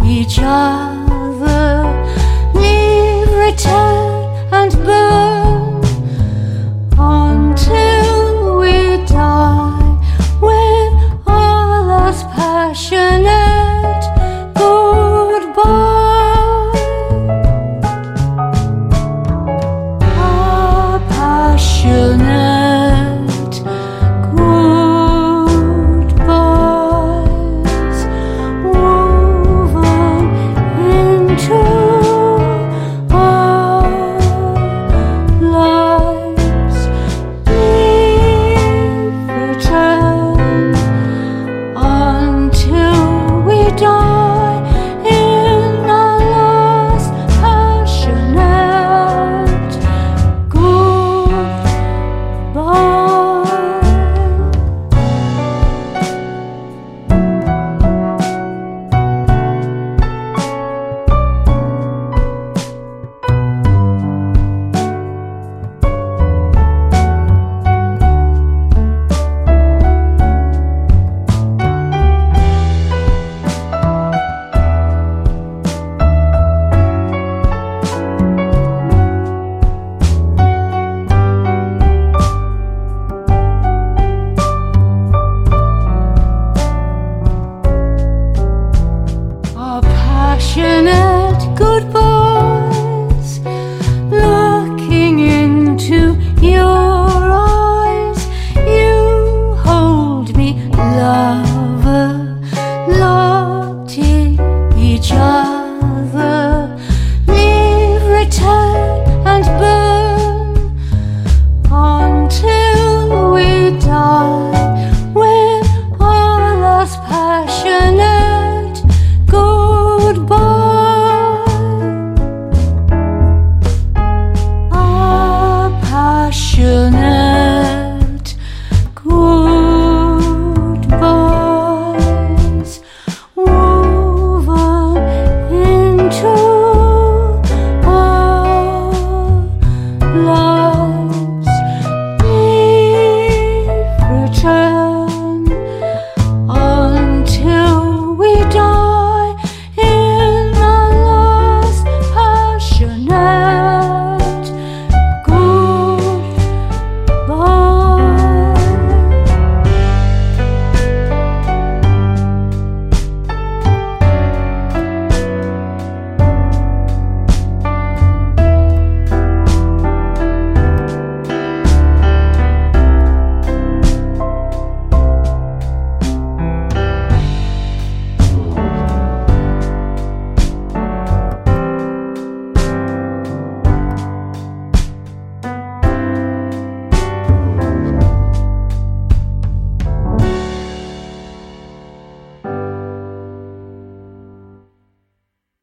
each other, leave, return, and burn until we die with our last passionate goodbye. Our passionate goodbyes woven into our lives. Leave, return until we die in our last passionate goodbye. Our passionate goodbyes, looking into your eyes, you hold me, lover, locked in each other.